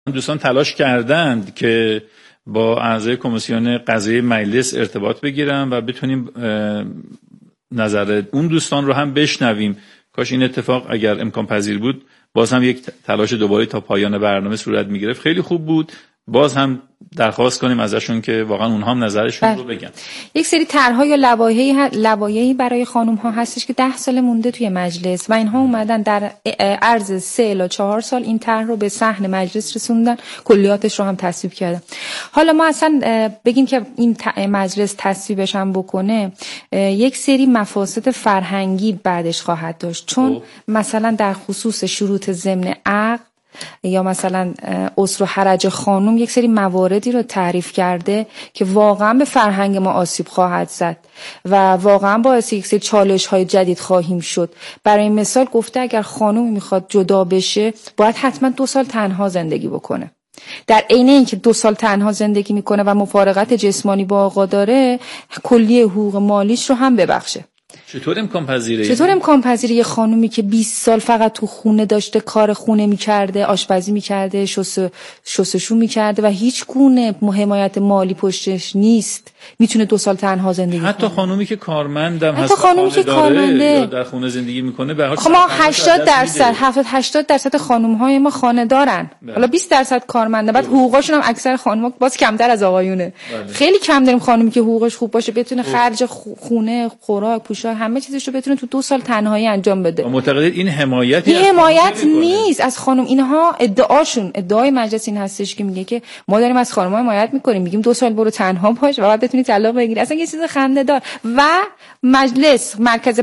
دوستان تلاش کردند که با اعضای کمیسیون قضایی مجلس ارتباط بگیرن و بتونیم نظر اون دوستان رو هم بشنویم. کاش این اتفاق اگر امکان پذیر بود باز هم یک تلاش دوباره تا پایان برنامه صورت میگرفت. خیلی خوب بود. باز هم درخواست کنیم ازشون که واقعا اونها هم نظرشون رو بگن. یک سری طرح‌ها یا لوایحی برای خانم‌ها هستش که 10 سال مونده توی مجلس و اینها اومدن در عرض 3 الی 4 سال این طرح رو به صحن مجلس رسوندن، کلیاتش رو هم تصویب کردن. حالا ما اصلا بگیم که این مجلس تصویبش هم بکنه، یک سری مفاسد فرهنگی بعدش خواهد داشت، چون مثلا در خصوص شروط ضمن عقد یا مثلا اسر و حرج خانم یک سری مواردی رو تعریف کرده که واقعا به فرهنگ ما آسیب خواهد زد و واقعا باعث یک سری چالش‌های جدید خواهیم شد. برای مثال گفته اگر خانم میخواد جدا بشه باید حتما 2 سال تنها زندگی بکنه. در عین اینکه 2 سال تنها زندگی میکنه و مفارقت جسمانی با آقا داره، کلیه حقوق مالیش رو هم ببخشه. چطور امکان پذیره؟ چطور امکان پذیره یه خانومی که 20 سال فقط تو خونه داشته کار خونه میکرده، آشپزی میکرده، شستشو میکرده و هیچ گونه حمایت مالی پشتش نیست، میتونه 2 سال تنها زندگی کنه؟ حتی خانومی که کارمندم هست، حتی خانومی که کارمنده یا در خونه زندگی میکنه، به هر حال ما 70-80% خانم‌های ما خانه دارن. حالا 20% کارمنده، بعد حقوقاشون هم اکثر خانم‌ها باز کمتر از آقایونه. خیلی کم داریم خانومی که حقوقش خوب باشه بتونه خرج خونه، خوراک، پوشاک، همه چیزش رو بتونه تو 2 سال تنهایی انجام بده. معتقدید این حمایتی این حمایت نیست از خانم. اینها ادعای مجلس این هستش که میگه که ما داریم از خانم‌ها حمایت میکنیم، میگیم 2 سال برو تنها باش و بعد بتونی طلاق بگیری. اصلا یه چیز خنده‌دار. و مجلس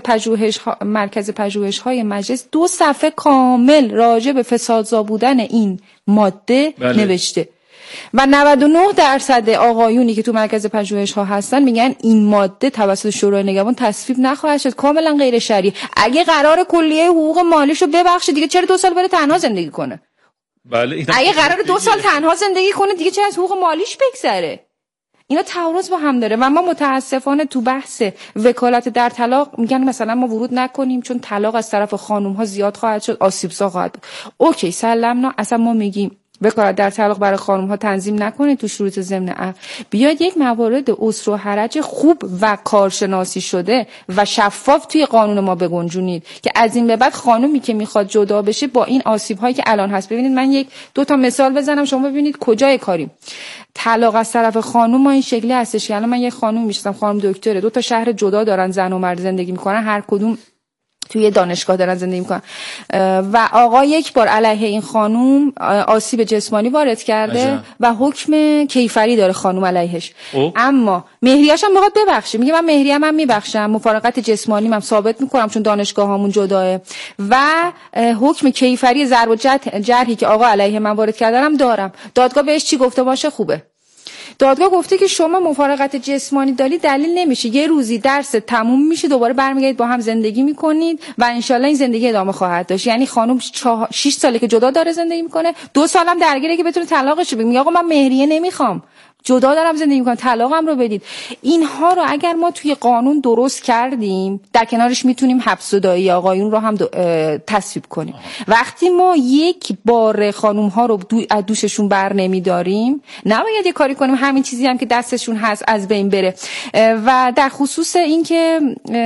مرکز پژوهش‌های مجلس 2 صفحه کامل راجع به فسادزا بودن این ماده نوشته و 99% آقایونی که تو مرکز پژوهش‌ها هستن میگن این ماده توسط شورای نگهبان تصویب نخواهد شد، کاملا غیر شرعی. اگه قرار کلیه حقوق مالیشو ببخشه دیگه چرا 2 سال بره تنها زندگی کنه؟ بله، اگه قرار 2 سال تنها زندگی کنه دیگه چرا از حقوق مالیش بگذره؟ اینا تعارض با هم داره و ما متاسفانه تو بحث وکالت در طلاق میگن مثلا ما ورود نکنیم چون طلاق از طرف خانم‌ها زیاد خواهد شد، آسیب‌زا خواهد بود. اوکی، سلامنا. اصلا ما میگیم وکالت در طلاق برای خانم‌ها تنظیم نکنید تو شروط ضمن عقد. بیاید یک موارد اسر و حرج خوب و کارشناسی شده و شفاف توی قانون ما بگنجونید که از این به بعد خانمی که میخواد جدا بشه با این آسیب‌هایی که الان هست. ببینید من 1-2 تا مثال بزنم شما ببینید کجای کاریم. طلاق از طرف خانم ما این شکلی هستش که الان من یک خانم میشناسم، خانم دکتره، 2 تا شهر جدا دارن، زن و مرد زندگی میکنن، هر کدوم توی دانشگاه دارن زندگی میکنن و آقا یک بار علیه این خانوم آسیب جسمانی وارد کرده و حکم کیفری داره خانوم علیهش. اما مهریه‌اش هم میخواد ببخشه، میگه من مهریه‌ام هم میبخشم، مفارقت جسمانی من ثابت میکنم چون دانشگاهامون جداه و حکم کیفری ضرب و جرحی که آقا علیه من وارد کردنم دارم. دادگاه بهش چی گفته باشه خوبه؟ دادگاه گفته که شما مفارقت جسمانی داری دلیل نمیشه، یه روزی درس تموم میشه دوباره برمیگردید با هم زندگی میکنید و انشالله این زندگی ادامه خواهد داشت. یعنی خانم 6 ساله که جدا داره زندگی میکنه، 2 سالم درگیره که بتونه طلاقش بگیره. میگه آقا من مهریه نمیخوام، جدا دارم زندگی میکنم، طلاقم رو بدید. اینها رو اگر ما توی قانون درست کردیم، در کنارش میتونیم حبس و دایی آقایون رو هم تصویب کنیم. وقتی ما یک بار خانوم ها رو از دوششون بر نمیداریم، نباید یه کاری کنیم همین چیزی هم که دستشون هست از بین بره. و در خصوص این که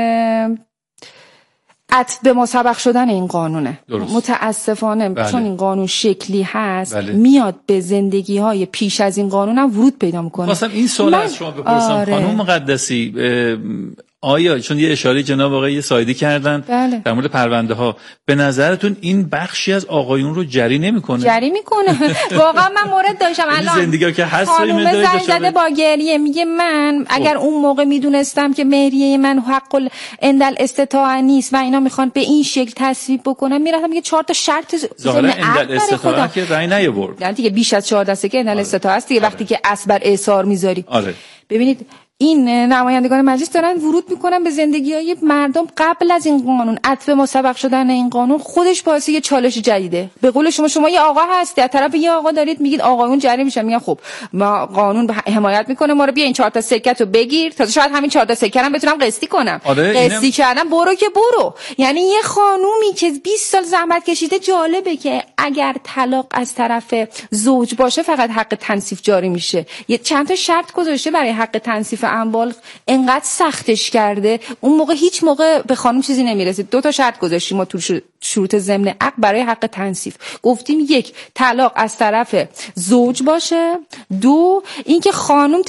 به ما سبق شدن این قانونه متاسفانه چون این قانون شکلی هست میاد به زندگی های پیش از این قانون هم ورود پیدا میکنه. مثلا این سوال از شما بپرسم خانم مقدسی، آیا چون یه اشاره جناب آقای سایدی کردن در مورد پرونده ها، به نظرتون این بخشی از آقایون رو جری نمیکنه؟ جری میکنه. واقعا من مورد داشتم الان زندگی که هست خانم زنگ زده با گریه میگه من اگر اون موقع میدونستم که مهریه من حق اندل استطاعه نیست و اینا میخوان به این شکل تصویب بکنن، میرفتم میگه 4 تا شرط ظاهرا اندل استطاعه که رأی نیاورد. یعنی دیگه بیش از 4 دسته که اندل استطاعه است دیگه. وقتی که اصل بر اعصار میذاری. ببینید این نمایندگان مجلس دارن ورود میکنن به زندگی‌های مردم قبل از این قانون. عطف مسبق شدن این قانون خودش باعث یه چالش جدیده. به قول شما یه آقا هستی، از طرف یه آقا دارید میگید آقایون جریمه میشن، میگن خب ما قانون حمایت میکنه ما رو، بیا این 4 تا سکه‌تو بگیر، تا شاید همین 4 تا سکه هم بتونم قسطی کنم. قسطی کردم برو که برو. یعنی یه خانومی که 20 سال زحمت کشیده، جالبه که اگر طلاق از طرف زوج باشه فقط حق تنصیف جاری میشه. یه چند تا شرط گذاشته برای حق تنصیف اموال، انقدر سختش کرده اون موقع هیچ موقع به خانم چیزی نمیرسید. 2 تا شرط گذاشتیم ما تو شروط ضمن عقد برای حق تنصیف. گفتیم 1 طلاق از طرف زوج باشه، 2 اینکه خانم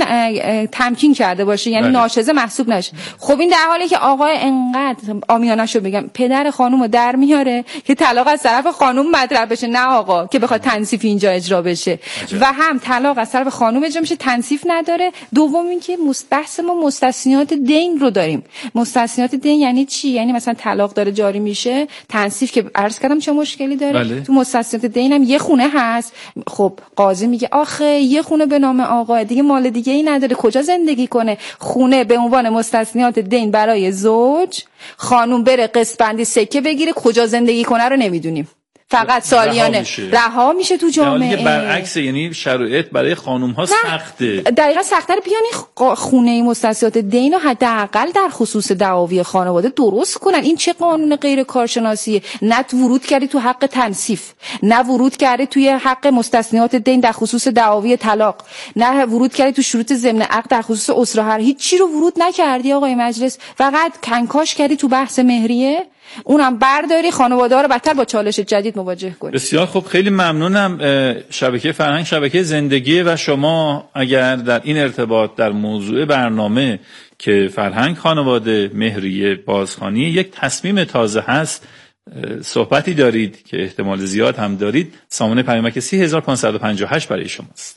تمکین کرده باشه، یعنی ناشزه محسوب نشه. خب این در حالی که آقا انقدر عامیانه‌شو بگم پدر خانومو در میاره که طلاق از طرف خانم مطرح بشه، نه آقا که بخواد تنصیف اینجا اجرا بشه. و هم طلاق از طرف خانم اجرا میشه، تنصیف نداره. دوم اینکه بحث ما مستثنیات دین رو داریم. مستثنیات دین یعنی چی؟ یعنی مثلا طلاق داره جاری میشه، تنصیف که عرض کردم چه مشکلی داره. تو مستثنیات دین هم یه خونه هست. خب قاضی میگه آخه یه خونه به نام آقا دیگه مال دیگه ای نداره، کجا زندگی کنه؟ خونه به عنوان مستثنیات دین برای زوج، خانوم بره قسط بندی سکه بگیره، کجا زندگی کنه رو نمیدونیم، فقط سالیانه رها میشه تو جامعه. برعکس، یعنی شرایط برای خانم ها سخته. دقیقاً سخت‌تر. بیان خونه مستثنیات دین رو حداقل در خصوص دعاوی خانواده درست کنن. این چه قانون غیر کارشناسیه؟ نه ورود کردی تو حق تنصیف، نه ورود کردی توی حق مستثنیات دین در خصوص دعاوی طلاق، نه ورود کردی تو شروط ضمن عقد در خصوص اسره هر، هیچ چی رو ورود نکردی آقای مجلس. فقط کنکاش کردی تو بحث مهریه، اونم برداری خانواده‌ها رو بدتر با چالش جدید مواجه کنی. بسیار خوب، خیلی ممنونم. شبکه فرهنگ شبکه زندگی و شما اگر در این ارتباط در موضوع برنامه که فرهنگ خانواده مهریه بازخوانی یک تصمیم تازه هست صحبتی دارید که احتمال زیاد هم دارید، سامانه پیامک 3558 برای شماست.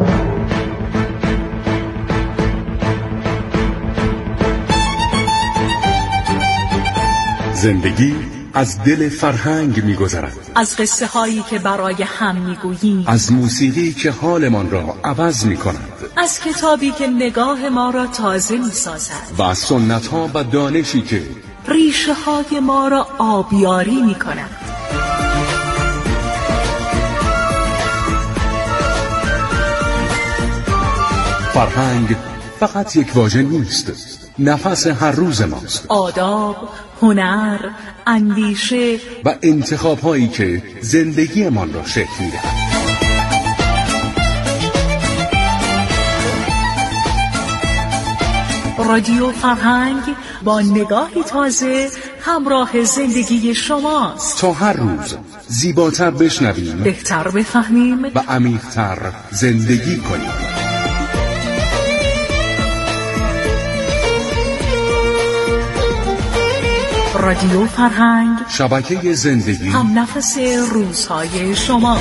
زندگی از دل فرهنگ می‌گذرد، از قصه هایی که برای هم می‌گوییم، از موسیقی که حالمان را عوض می‌کند، از کتابی که نگاه ما را تازه می‌سازد و از سنت‌ها و دانشی که ریشه های ما را آبیاری می‌کند. فرهنگ فقط یک واژه نیست، نفس هر روز ماست. آداب، هنر، اندیشه و انتخاب‌هایی که زندگیمان را شکل می‌دهد. رادیو فرهنگ با نگاهی تازه همراه زندگی شماست. تا هر روز زیباتر بشنویم، بهتر بفهمیم و عمیق‌تر زندگی کنیم. رادیو فرهنگ، شبکه زندگی، هم نفس روزهای شما.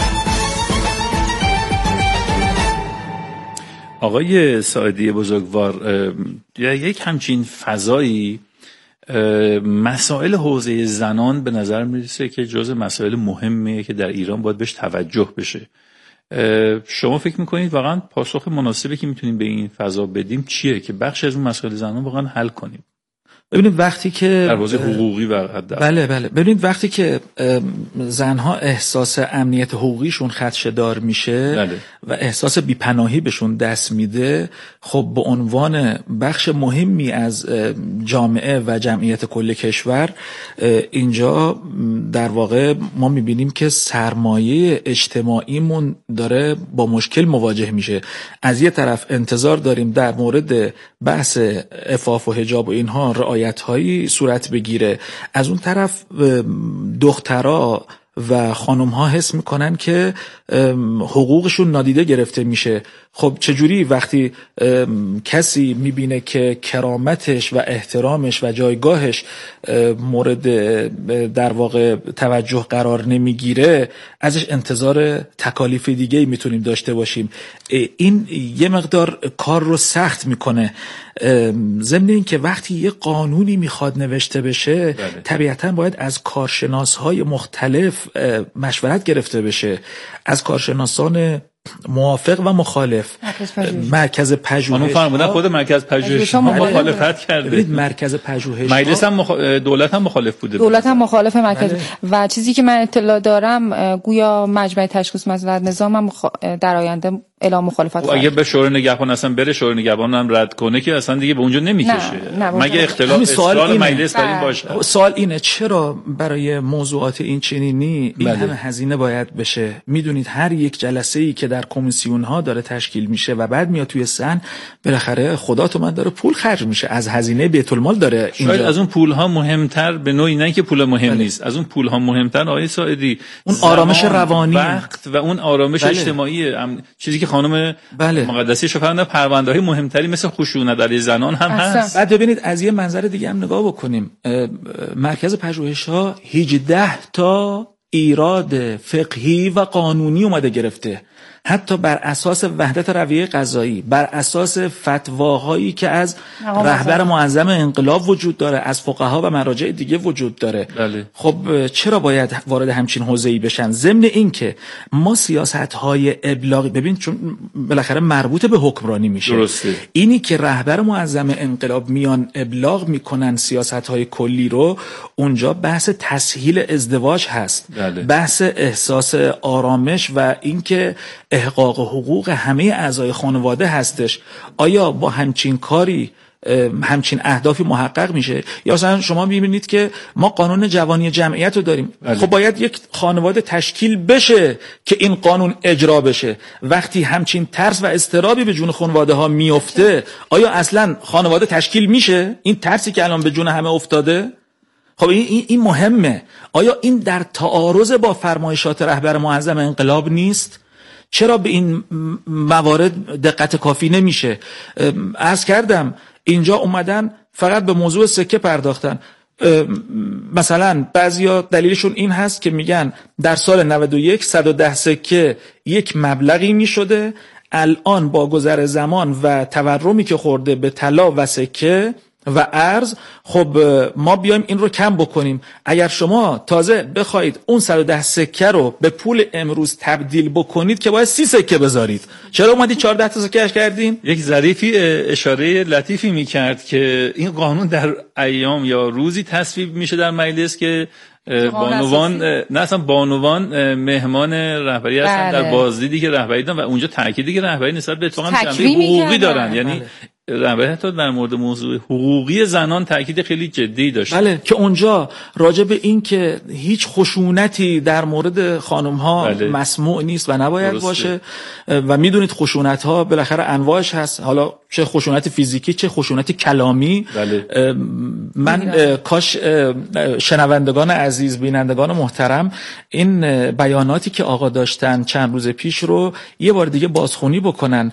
آقای ساعدی بزرگوار، یک همچین فضایی مسائل حوزه زنان به نظر میرسه که جزء مسائل مهمیه که در ایران باید بهش توجه بشه. شما فکر میکنید واقعا پاسخ مناسبی که میتونیم به این فضا بدیم چیه که بخش از اون مسائل زنان واقعا حل کنیم؟ ببینید وقتی که در حوزه حقوقی و بله ببینید وقتی که زنها احساس امنیت حقوقیشون خدشه‌دار میشه و احساس بیپناهی بهشون دست میده، خب به عنوان بخش مهمی از جامعه و جمعیت کل کشور اینجا در واقع ما میبینیم که سرمایه اجتماعیمون داره با مشکل مواجه میشه. از یه طرف انتظار داریم در مورد بحث عفاف و حجاب و اینها رعایت‌هایی صورت بگیره، از اون طرف دخترها و خانم‌ها حس میکنن که حقوقشون نادیده گرفته میشه. خب چجوری وقتی کسی میبینه که کرامتش و احترامش و جایگاهش مورد در واقع توجه قرار نمیگیره، ازش انتظار تکالیف دیگه‌ای میتونیم داشته باشیم. این یه مقدار کار رو سخت میکنه. ضمن این که وقتی یه قانونی میخواد نوشته بشه طبیعتاً باید از کارشناس‌های مختلف مشورت گرفته بشه، از کارشناسان موافق و مخالف مرکز پژوهش فرمودن خود مرکز پژوهش مخالفت کرده. ببینید مرکز پژوهش مجلس هم دولت هم مخالف بوده. دولت هم مخالف مرکز و چیزی که من اطلاع دارم گویا مجمع تشخیص مسئله نظام هم در آینده اعلام مخالفت و اگه به شورای نگهبان اصلا بره شورای نگهبان هم رد کنه که اصلا دیگه به اونجا نمیکشه مگه اختلاف اصرار مجلس بر این باشه. سوال اینه چرا برای موضوعات این چنینی این همه هزینه باید بشه؟ میدونید هر یک جلسه‌ای که در کمیسیون ها داره تشکیل میشه و بعد میاد توی سن بالاخره خدا تو من داره پول خرج میشه، از هزینه بیت المال داره اینجا. شاید از اون پول ها مهمتر به نوعی نه که پول مهم نیست، از اون پول ها مهمتر آقای ساعدی اون آرامش روانی، وقت و اون آرامش اجتماعی، چیزی که خانم مقدسی شفرنده پرونده‌های مهمتری مثل خشونت علیه زنان هم هست. بعد ببینید از یه منظر دیگه هم نگاه بکنیم، مرکز پژوهش‌ها 18 تا ایراد فقهی و قانونی اومده گرفته، حتی بر اساس وحدت رویه قضایی، بر اساس فتواهایی که از رهبر معظم انقلاب وجود داره، از فقها و مراجع دیگه وجود داره. بله. خب چرا باید وارد همچین حوزه‌ای بشن؟ ضمن این که ما سیاست‌های ابلاغی، ببین چون بالاخره مربوط به حکمرانی میشه، درسته. اینی که رهبر معظم انقلاب میان ابلاغ میکنن سیاست‌های کلی رو، اونجا بحث تسهیل ازدواج هست. بله. بحث احساس آرامش و اینکه احقاق حقوق همه اعضای خانواده هستش. آیا با همچین کاری همچین اهدافی محقق میشه؟ یا مثلا شما میبینید که ما قانون جوانی جمعیت رو داریم. بله. خب باید یک خانواده تشکیل بشه که این قانون اجرا بشه. وقتی همچین ترس و اضطرابی به جون خانواده ها میفته، آیا اصلا خانواده تشکیل میشه؟ این ترسی که الان به جون همه افتاده، خب این مهمه. آیا این در تعارض با فرمایشات رهبر معظم انقلاب نیست؟ چرا به این موارد دقت کافی نمیشه؟ عرض کردم اینجا اومدن فقط به موضوع سکه پرداختن. مثلا بعضیا دلیلشون این هست که میگن در سال 91 110 سکه یک مبلغی میشده، الان با گذر زمان و تورمی که خورده به طلا و سکه و ارز، خب ما بیایم این رو کم بکنیم. اگر شما تازه بخواید اون 110 سکه رو به پول امروز تبدیل بکنید که باید 30 سکه بذارید. چرا اومدید 14 تا سکه اش کردین؟ یک ظریفی اشاره لطیفی میکرد که این قانون در ایام یا روزی تصویب میشه در مجلس که بانوان نه اصلا بانوان مهمان رهبری هستن در بازدیدی که رهبری دارن و اونجا تاکیدی که رهبری نسبت به اتفاقا جنبه حقوقی دارن. یعنی رهبری حتی در مورد موضوع حقوقی زنان تاکید خیلی جدی داشت. بله، که اونجا راجع به این که هیچ خشونتی در مورد خانم ها مسموع نیست و نباید درسته. باشه و میدونید خشونت ها بالاخره انواعش هست، حالا چه خشونت فیزیکی چه خشونت کلامی. بله. من کاش شنوندگان عزیز، بینندگان محترم، این بیاناتی که آقا داشتن چند روز پیش رو یه بار دیگه بازخونی بکنن.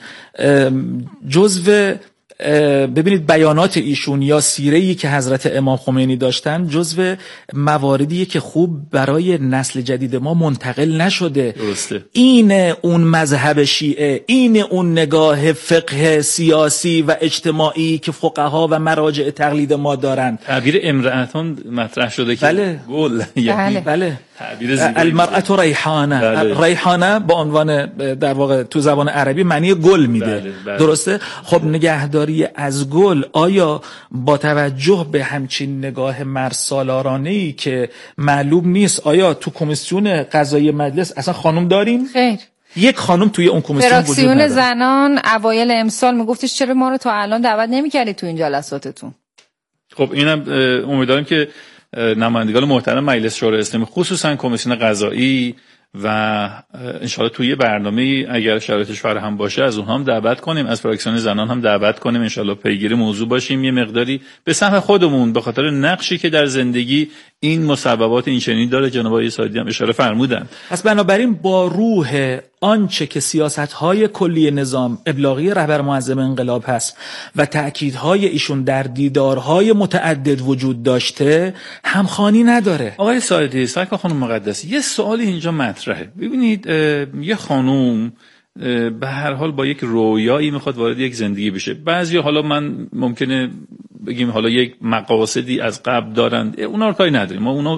ببینید بیانات ایشون یا سیره‌ای که حضرت امام خمینی داشتن جزو مواردیه که خوب برای نسل جدید ما منتقل نشده. درسته. این اون مذهب شیعه، این اون نگاه فقه سیاسی و اجتماعی که فقها و مراجع تقلید ما دارن. تعبیر امرأتان مطرح شده که بله. گل یعنی بله. المرأة ریحانه. بله. ریحانه با عنوان در واقع تو زبان عربی معنی گل میده. بله. بله. درسته؟ خب نگهداری از گل آیا با توجه به همچین نگاه مرسالارانه‌ای که معلوم نیست، آیا تو کمیسیون قضایی مجلس اصلا خانم داریم؟ خیر. یک خانم توی اون کمیسیون وجود نداره. فراکسیون زنان اوایل امسال میگفتش چرا ما رو تا الان دعوت نمی‌کردید تو این جلساتتون؟ خب اینم امیدوارم که نمایندگان محترم مجلس شورای اسلامی خصوصا کمیسیون قضایی و انشاءالله توی برنامه اگر شرایطش فراهم باشه از اونها هم دعوت کنیم، از فراکسیون زنان هم دعوت کنیم، انشاءالله پیگیر موضوع باشیم، یه مقداری به سهم خودمون به خاطر نقشی که در زندگی این مسببات این چنین داره. جناب آقای سعدی هم اشاره فرمودن. پس بنابراین با روح آنچه که سیاست‌های کلی نظام ابلاغی رهبر معظم انقلاب هست و تأکیدهای ایشون در دیدارهای متعدد وجود داشته همخوانی نداره. آقای سعدی، سرکار خانم مقدسی، یه سوالی اینجا مطرحه. ببینید یه خانوم به هر حال با یک رویایی میخواد وارد یک زندگی بشه. بعضی حالا من ممکنه بگیم حالا یک مقاصدی از قبل دارن، اونا رو کاری نداریم، ما اونا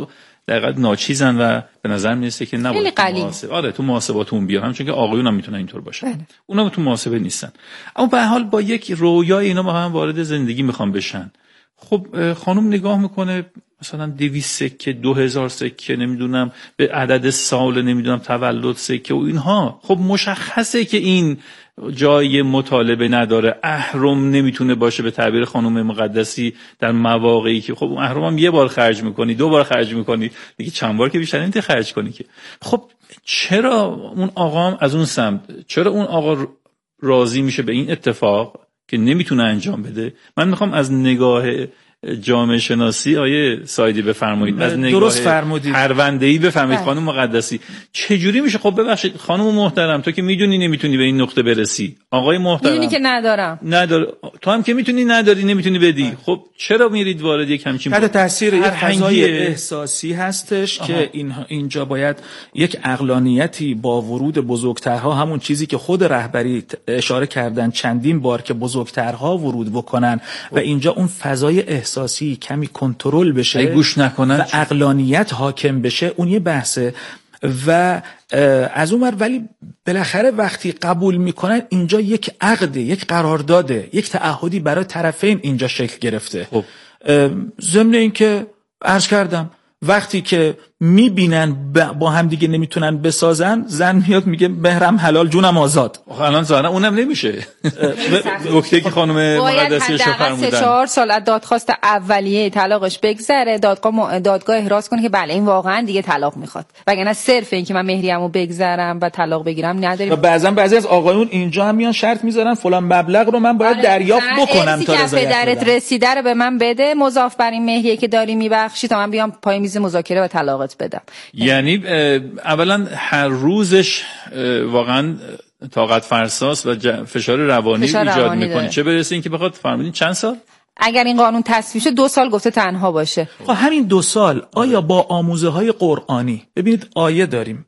دقیقاً ناچیزن و به نظر میرسه که نباید تو محاسباتون بیان، همچون که آقایون هم میتونن اینطور باشن. اونا تو محاسبه نیستن. اما به هر حال با یک رویای اینا با هم وارد زندگی میخوان بشن. خب خانم نگاه میکنه مثلا 200 سکه، 2000 سکه، نمیدونم به عدد سال، نمیدونم تولد سکه و اینها. خب مشخصه که این جای مطالبه نداره. اهرم نمیتونه باشه به تعبیر خانم مقدسی در مواقعی که خب اهرم هم یه بار خرج میکنی، 2 بار خرج میکنی، دیگه چند بار که بیشتر نمیتونی خرج کنی که. خب چرا اون آقا هم از اون سمت، چرا اون آقا راضی میشه به این اتفاق که نمیتونه انجام بده؟ من میخوام از نگاه جامعه شناسی آیه سایدی بفرمایید، از نگاه پرونده‌ای بفرمایید خانم مقدسی چجوری میشه؟ خب ببخشید خانم محترم، تو که میدونی نمیتونی به این نقطه برسی، آقای محترم میدونی که نداره، تو هم که میتونی نداری، نمیتونی بدی. خب چرا میرید وارد یک همچین تحت تاثیر یک فضای احساسی هستش که اینجا باید یک عقلانیتی با ورود بزرگترها، همون چیزی که خود رهبری اشاره کردن چندین بار که بزرگترها ورود بکنن و اینجا اون فضای احساسی کمی کنترل بشه، گوش نکنن و عقلانیت حاکم بشه، اون یه بحثه. و از اون ور ولی بالاخره وقتی قبول میکنن اینجا یک عقد، یک قرارداده، یک تعهدی برای طرفین اینجا شکل گرفته. خب ضمن این که عرض کردم وقتی که میبینن با هم دیگه نمیتونن بسازن، زن میاد میگه مهرم حلال جونم آزاد. الان ظاهرا اونم نمیشه. نکته که خانم مقدسی اشاره فرمودن، 3-4 سال از دادخواست اولیه طلاقش بگذره، دادگاه احراز کنه که بله این واقعا دیگه طلاق میخواد، وگرنه صرف این که من مهریه‌مو بگذرم و طلاق بگیرم نداریم. و بعضی از آقایون اینجا هم میان شرط میذارن فلان مبلغ رو من باید دریافت بکنم تا رضایت پدرت رسیده رو به من بده، مضاف بر این مهریه که داری میبخشی تا من بیام پای میز مذاکره و طلاقت بدم. یعنی اولا هر روزش واقعا طاقت فرساست و فشار روانی ایجاد میکنه، چه برسه این که بخواد فرمودین چند سال اگر این قانون تصویب شه 2 سال گفته تنها باشه. خب همین 2 سال آیا با آموزه های قرآنی، ببینید آیه داریم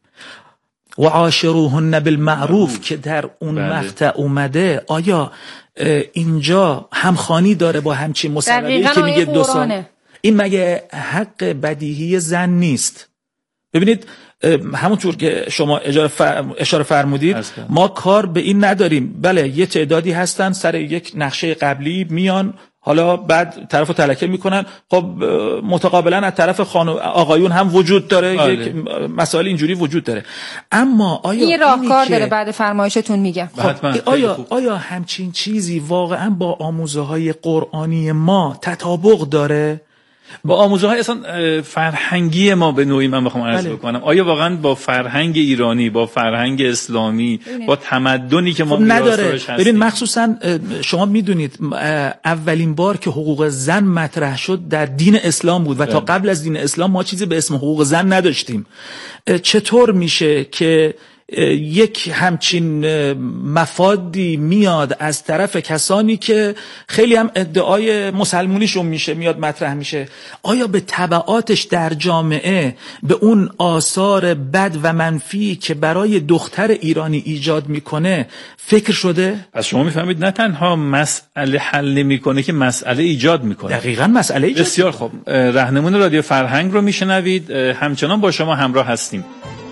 و عاشروهن بالمعروف که در اون مقطع اومده، آیا اینجا همخوانی داره با همچین مسئله که میگه 2 سال؟ این مگه حق بدیهی زن نیست؟ ببینید همونطور که شما اشاره فرمودید ما کار به این نداریم. بله یه تعدادی هستن سر یک نقشه قبلی میان، حالا بعد طرفو تلکه میکنن. خب متقابلا از طرف آقایون هم وجود داره یک مسائل اینجوری وجود داره. اما آیا این راهکار داره؟ بعد فرمایشتون میگم خب آیا همچین چیزی واقعا با آموزه های قرآنی ما تطابق داره؟ با آموزه های اصلا فرهنگی ما به نوعی من بخوام عرض بکنم، آیا واقعا با فرهنگ ایرانی، با فرهنگ اسلامی، با تمدنی که ما نداره؟ ببین مخصوصا شما میدونید اولین بار که حقوق زن مطرح شد در دین اسلام بود و تا قبل از دین اسلام ما چیزی به اسم حقوق زن نداشتیم. چطور میشه که یک همچین مفادی میاد از طرف کسانی که خیلی هم ادعای مسلمونیشون میشه میاد مطرح میشه؟ آیا به تبعاتش در جامعه به اون آثار بد و منفی که برای دختر ایرانی ایجاد میکنه فکر شده؟ پس شما میفهمید نه تنها مسئله حل نمیکنه که مسئله ایجاد میکنه. دقیقاً مسئله ایجاد. بسیار خوب، راهنمون رادیو فرهنگ رو میشنوید، همچنان با شما همراه هستیم.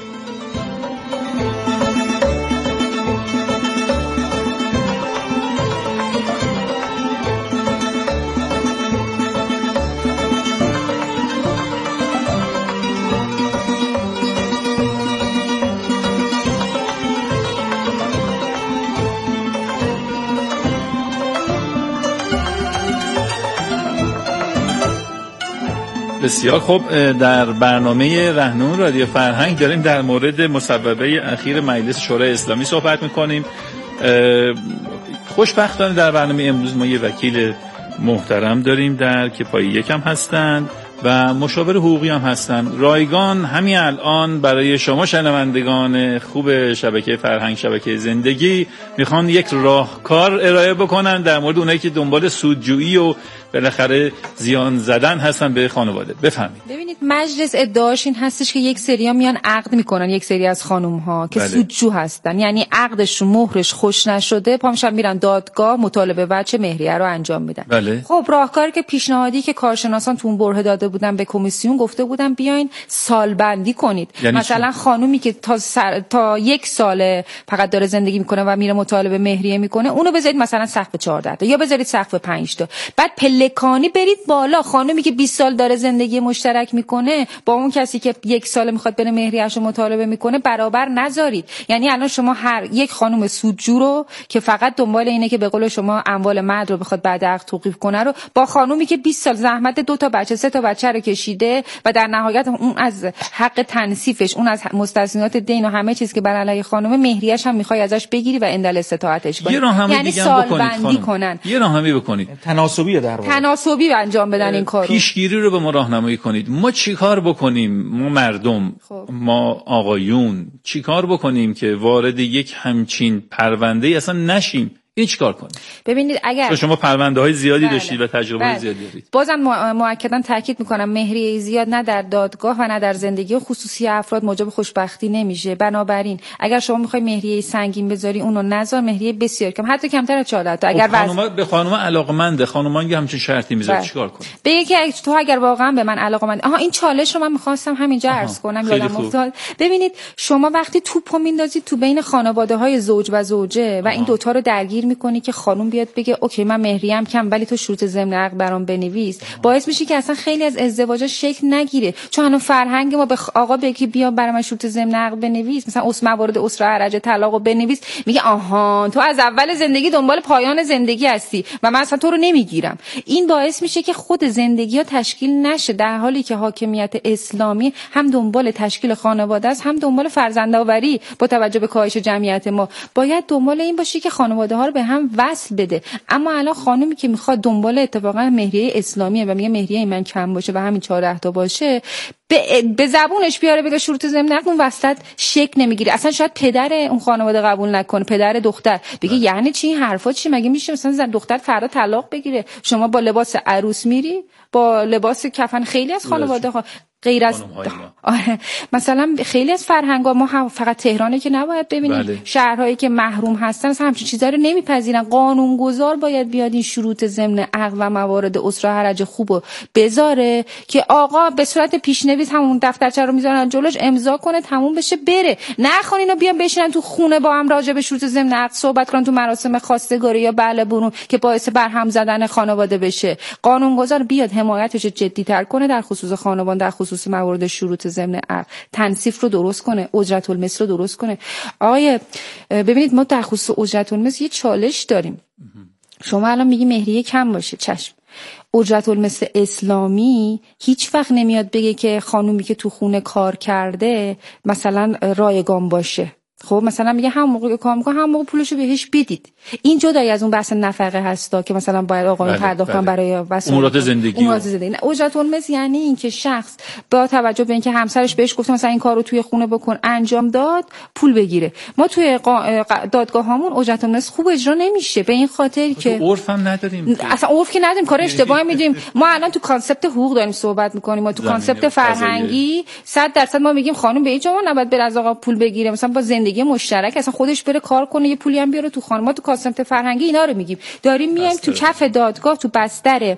بسیار خوب، در برنامه راهنمون رادیو فرهنگ داریم در مورد مصوبه اخیر مجلس شورای اسلامی صحبت میکنیم. خوشبختانه در برنامه امروز ما یه وکیل محترم داریم در که پای یکم هستند و مشاور حقوقی هم هستند. رایگان همین الان برای شما شنوندگان خوب شبکه فرهنگ، شبکه زندگی، میخوان یک راهکار ارائه بکنن در مورد اونایی که دنبال سودجویی و بالاخره زیان زدن هستن به خانواده. بفهمید. ببینید مجلس ادعاش این هستش که یک سریا میان عقد میکنن، یک سری از خانم ها که سودجو هستن، یعنی عقدشون مهرش خوش نشده پامشب میرن دادگاه مطالبه وجه مهریه رو انجام میدن. بله. خب راهکاری که پیشنهادی که کارشناسان تو اون برهه داده بودن به کمیسیون گفته بودن بیاین سالبندی کنید. یعنی مثلا خانومی که تا 1 سال فقط داره زندگی میکنه و میره مطالبه مهریه میکنه اونو بذارید مثلا سقف 14 تا یا بذارید سقف 5 تا، بعد پلکانی برید بالا. خانومی که 20 سال داره زندگی مشترک میکنه با اون کسی که 1 سال میخواد بره مهریه‌اشو مطالبه میکنه برابر نذارید. یعنی الان شما هر یک خانم سودجو رو که فقط دنبال اینه که به قول شما اموال مرد رو بخواد بعد عقد توقیف کنه رو با خانومی که 20 سال زحمت 2 تا بچه 3 تا بچه رو کشیده و در نهایت اون از حق تنصیفش، اون از مستثنیات دین و همه چیز که بر علیه خانم مهریه‌اش هم میخوای ازش بگیری و اندل استطاعتش کنی. یعنی سالبندی کنن. یه راهنمایی بکنید. تناسبی در واقع. تناسبی انجام بدن این کارو. پیشگیری رو به ما راهنمایی کنید. ما چیکار بکنیم؟ ما مردم، ما آقایون چیکار بکنیم که وارد یک همچین پرونده اصلا نشیم؟ این چیکار کنیم؟ ببینید اگر شما پرونده‌های زیادی داشتید و تجربه زیادی دارید. بازم مؤکداً تاکید میکنم مهریه زیاد نه در دادگاه و نه در زندگی خصوصی افراد موجب خوشبختی نمیشه. بنابراین اگر شما میخوای مهریه سنگین بذاری اونو نذار، مهریه بسیار کم، حتی کمتر از 14 تا. اگر به خانم علاقمنده، خانومان که همچین شرطی میذاره چیکار کنیم؟ بگه که تو اگر واقعا به من علاقمند، این چالش رو من میخواستم همینجا عرض کنم، یادم افتاد. ببینید شما وقتی توپو میندازید تو بین خانواده‌های زوج و زوجه و این دوتا رو درگیر میکنی که خانم بیاد بگه اوکی من مهریم کم ولی تو شروط ضمن عقد برام بنویس، باعث میشه که اصلا خیلی از ازدواجا شکل نگیره. چون الان فرهنگ ما به آقا بگی بیا برام من شروط ضمن عقد بنویس، مثلا موارد اسره حرج طلاقو بنویس، میگه آها تو از اول زندگی دنبال پایان زندگی هستی و من اصلا تو رو نمیگیرم. این باعث میشه که خود زندگی‌ها تشکیل نشه، در حالی که حاکمیت اسلامی هم دنبال تشکیل خانواده است هم دنبال فرزندآوری. با توجه به کاهش جمعیت ما باید دنبال این باشه که خانواده‌ها رو به هم وصل بده. اما الان خانومی که میخواد دنبال اتفاقا مهریه اسلامیه و میگه مهریه من کم باشه و همین 14 تا باشه، به زبونش بیاره بگه شروط ضمن عقد، اون وسط شک نمیگیره. اصلا شاید پدر اون خانواده قبول نکنه، پدر دختر بگه یعنی چی این حرفا چی؟ مگه میشه مثلا دختر فردا طلاق بگیره؟ شما با لباس عروس میری، با لباس کفن. خیلی از خانواده ها غیر از مثلا خیلی از فرهنگ‌ها ما فقط تهرانه که نباید ببینید. بله. شهرهایی که محروم هستن مثلا همچین چیزا رو نمیپذیرن. قانونگذار باید بیاد این شروط ضمن عقد و موارد اسره حرج خوبو بذاره که آقا به صورت پیشنویس همون دفترچه رو میذارن جلوش امضا کنه تموم بشه بره. نخوان اینا بیان بشینن تو خونه با هم راجع به شروط ضمن عقد صحبت کنن تو مراسم خواستگاری یا بله برون که باعث برهم زدن خانواده بشه. قانونگذار بیاد حمایتش جدی‌تر کنه در خصوص خانواده، در خصوص موارد شروط ضمن عقد، تنصیف رو درست کنه، اجرت المثل رو درست کنه. آقای ببینید ما در خصوص اجرت المثل یه چالش داریم. شما الان میگی مهریه کم باشه، چشم. اجرت المثل اسلامی هیچ وقت نمیاد بگه که خانومی که تو خونه کار کرده مثلا رایگان باشه. خب مثلا میگه هم موقع کار میکنه هم موقع پولشو بهش بدید. این جدایی از اون بحث نفقه هستا که مثلا باید آقایون پرداخت کنن برای امورات زندگی. اجرت المثل یعنی این که شخص با توجه به اینکه همسرش بهش گفته مثلا این کارو توی خونه بکن انجام داد پول بگیره. ما توی دادگاهامون اجرت المثل خوب اجرا نمیشه به این خاطر که عرف هم نداریم. اصلا عرف که نداریم، کار اشتباهی میدیم. ما الان تو کانسپت حقوق داریم صحبت میکنیم، ما تو کانسپت فرهنگی 100% ما میگیم خانم به هیچ عنوان نباید بره از آقا پول بگیره، مثلا با زندگی مشترک اصلا خودش بره کار کنه یه پولی هم بیاره تو خانه. ما تو کانسپت فرهنگی اینا رو میگیم. داریم میایم تو کف دادگاه تو بستر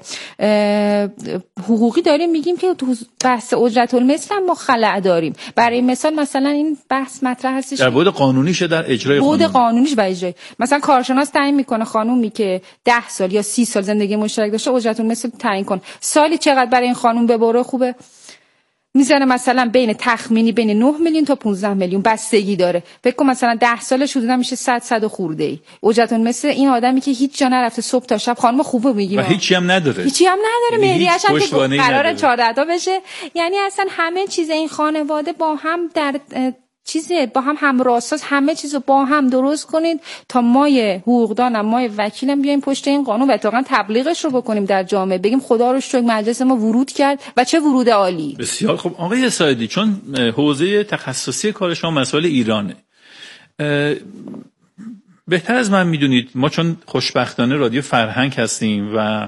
حقوقی داریم میگیم که تو بحث اجرت المثل ما خلأ داریم. برای مثلا این بحث مطرح هستش در بعد قانونیش در اجرای قانون. بعد قانونیش و اجرای. مثلا کارشناس تعیین میکنه خانومی که 10 سال یا 30 سال زندگی مشترک داشته اجرت المثل تعیین کن. سالی چقدر برای این خانم ببره خوبه؟ میزنه مثلا بین تخمینی بین 9 میلیون تا 15 میلیون بستگی داره. فکر کن مثلا 10 سالش حدودا میشه 100 خورده ای. اجرت المثل این آدمی که هیچ جا نرفته صبح تا شب خانم خوبه میگیم و هیچی هم نداره. مهریه‌اش هم که قراره 14 تا بشه. یعنی اصلا همه چیز این خانواده با هم در با هم همراستاس، همه چیزو با هم درست کنید تا مای حقوقدانم مای وکیلم بیایم پشت این قانون و اتفاقا تبلیغش رو بکنیم در جامعه، بگیم خدا رو شکر مجلس ما ورود کرد و چه ورود عالی. بسیار خوب آقای سایدی، چون حوزه تخصصی کار شما مسائل ایرانه، بهتر از من میدونید، ما چون خوشبختانه رادیو فرهنگ هستیم و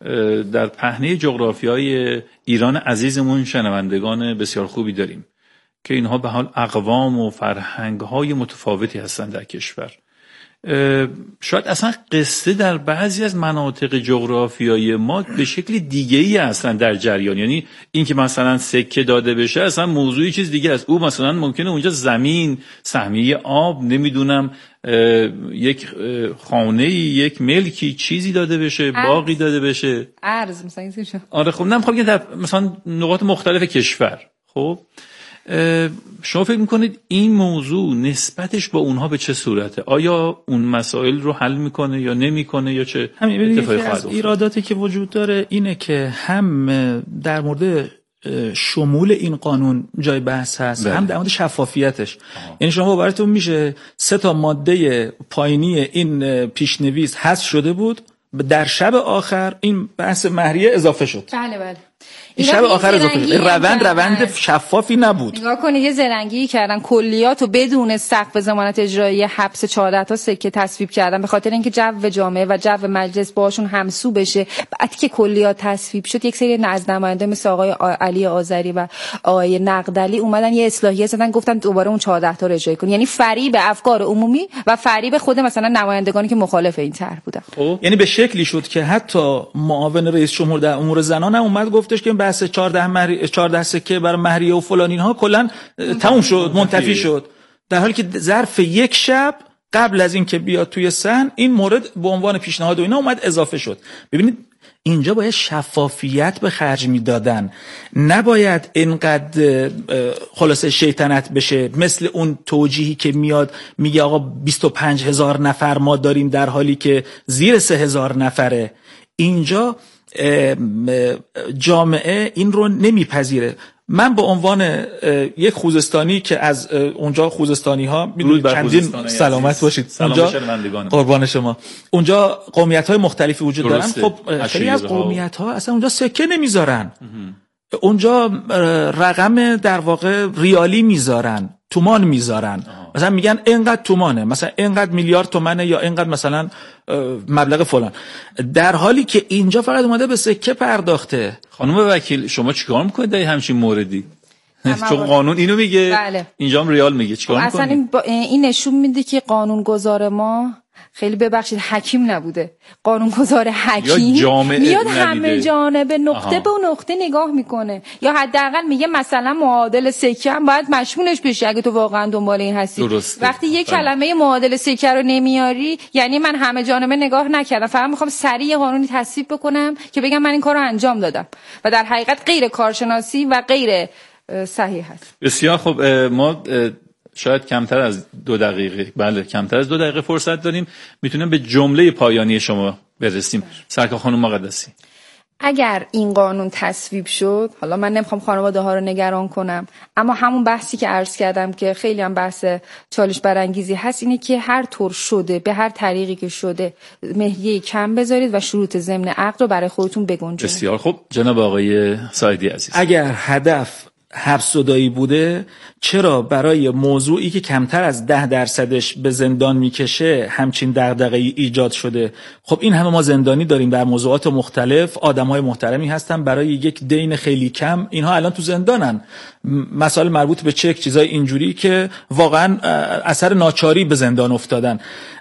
در پهنه جغرافیای ایران عزیزمون شنوندگان بسیار خوبی داریم که اینها به حال اقوام و فرهنگ‌های متفاوتی هستند در کشور. شاید اصلا قصه در بعضی از مناطق جغرافیایی ما به شکل دیگه‌ای اصلا در جریان، یعنی این که مثلا سکه داده بشه اصلا موضوعی چیز دیگه است. او مثلا ممکنه اونجا زمین، سهمیه آب، نمیدونم یک خانه، یک ملکی، چیزی داده بشه، باقی داده بشه، ارز مثلا این چیزا. آره خب نمیخوام در مثلا نقاط مختلف کشور. خب شما فکر میکنید این موضوع نسبتش با اونها به چه صورته؟ آیا اون مسائل رو حل میکنه یا نمیکنه یا چه اتفاقی خواهد افتاد؟ ایراداتی که وجود داره اینه که هم در مورد شمول این قانون جای بحث هست، هم در مورد شفافیتش. یعنی شما باورتون میشه 3 ماده پایینی این پیشنویس حذف شده بود، در شب آخر این بحث مهریه اضافه شد. بله این شب آخر اضافه شد. روند شفافی نبود. نگاه کنید یه زرنگی کردن، کلیاتو بدون سقف ضمانت اجرایی حبس 14 تا سکه تصویب کردن به خاطر اینکه جو جامعه و جو مجلس باشون همسو بشه. بعد که کلیات تصویب شد یک سری از نماینده مثل آقای علی آذری و آقای نقدلی اومدن یه اصلاحیه زدن، گفتن دوباره اون 14 تا رو اجرا کن. یعنی فریب افکار عمومی و فریب خود مثلا نمایندگانی که مخالف این طرح بودن. یعنی به شکلی شد که حتی معاون رئیس جمهور در امور زنان هم اومد گفتش که بحث 14 سکه برای مهریه و فلان اینها کلا تموم شد، منتفی شد، در حالی که ظرف یک شب قبل از این که بیاد توی سن این مورد به عنوان پیشنهاد و اینا اومد اضافه شد. ببینید اینجا باید شفافیت به خرج میدادن، نباید اینقدر خلاصه شیطنت بشه مثل اون توجیهی که میاد میگه آقا 25,000 نفر ما داریم در حالی که زیر 3,000 نفره. اینجا جامعه این رو نمیپذیره. من به عنوان یک خوزستانی که از اونجا خوزستانی ها میدونید چندین سلامت باشید، اونجا قربان شما، اونجا قومیت های مختلفی وجود دارن. خب خیلی از قومیت ها اصلا اونجا سکه نمیذارن، اونجا رقم در واقع ریالی میذارن، تومان میذارن. مثلا میگن اینقدر تومانه، مثلا اینقدر میلیارد تومانه، یا اینقدر مثلا مبلغ فلان، در حالی که اینجا فقط اومده به سکه پرداخته. خانم وکیل شما چیکار میکنید در همچین موردی؟ چون قانون اینو میگه، بله. اینجا هم ریال میگه، چیکار میکنید؟ اصلا این نشون میده که قانونگذار ما خیلی ببخشید حکیم نبوده. قانونگذار حکیم میاد همه جانبه نقطه به نقطه نگاه میکنه، یا حداقل میگه مثلا معادل سکه هم باید مشمولش بشه اگه تو واقعا دنبال این هستی. وقتی یه کلمه معادل سکه رو نمیاری یعنی من همه جانبه نگاه نکردم، فقط میخوام سریع قانونی تصویب بکنم که بگم من این کارو انجام دادم و در حقیقت غیر کارشناسی و غیر صحیح هست. بسیار خب، ما شاید کمتر از 2 دقیقه، بله کمتر از 2 دقیقه فرصت داریم، میتونیم به جمله پایانی شما برسیم. سرکار خانم مقدسی، اگر این قانون تصویب شد، حالا من نمیخوام خانواده ها رو نگران کنم، اما همون بحثی که عرض کردم که خیلی هم بحث چالش برانگیزی هست، اینه که هر طور شده به هر طریقی که شده مهریه کم بذارید و شروط ضمن عقد رو برای خودتون بگنجونید. بسیار خوب. جناب آقای سایدی عزیز، اگر هدف حبس زدایی بوده، چرا برای موضوعی که کمتر از 10% به زندان میکشه همچین دغدغه‌ای ایجاد شده؟ خب این همه ما زندانی داریم در موضوعات مختلف، آدم‌های محترمی هستن، برای یک دین خیلی کم اینها الان تو زندانن. مسائل مربوط به چک، چیزای اینجوری که واقعا اثر ناچاری به زندان افتادن.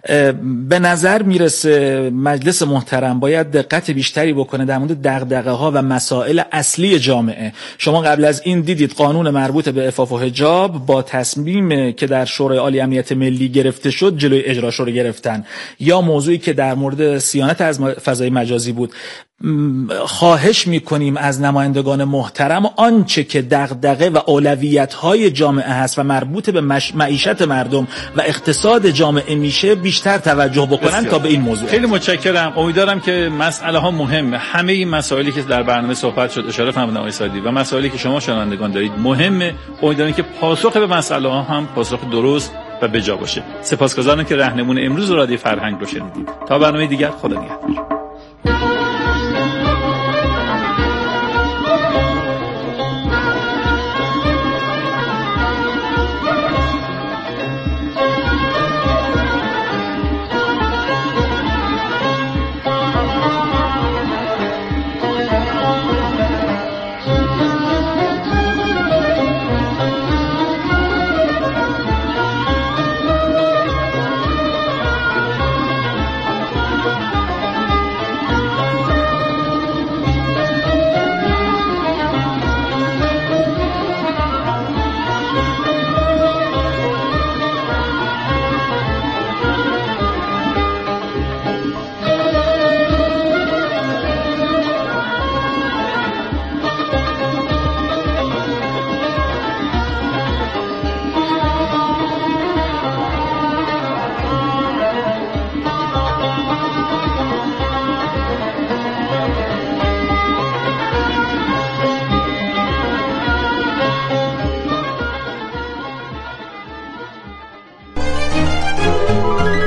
به نظر میرسه مجلس محترم باید دقت بیشتری بکنه در مورد دغدغه‌ها و مسائل اصلی جامعه. شما قبل از این دیدید قانون مربوط به عفاف و حجاب با تصمیم که در شورای عالی امنیت ملی گرفته شد جلوی اجراش رو گرفتن، یا موضوعی که در مورد صیانت از فضای مجازی بود. خواهش میکنیم از نمایندگان محترم آنچه که دغدغه و اولویت‌های جامعه هست و مربوط به معیشت مردم و اقتصاد جامعه میشه بیشتر توجه بکنن تا به این موضوع. خیلی متشکرم. امیدوارم که مسئله ها مهمه، همه این مسائلی که در برنامه صحبت شد اشاره فرمودن آقای سایدی و مسائلی که شما شنوندگان دارید مهمه. امیدوارم که پاسخ به مسئله ها هم پاسخ درست و بجا باشه. سپاسگزارم که راهنمون امروز رادیو فرهنگ رو شنیدید. تا برنامه دیگر، خدا نگهدار.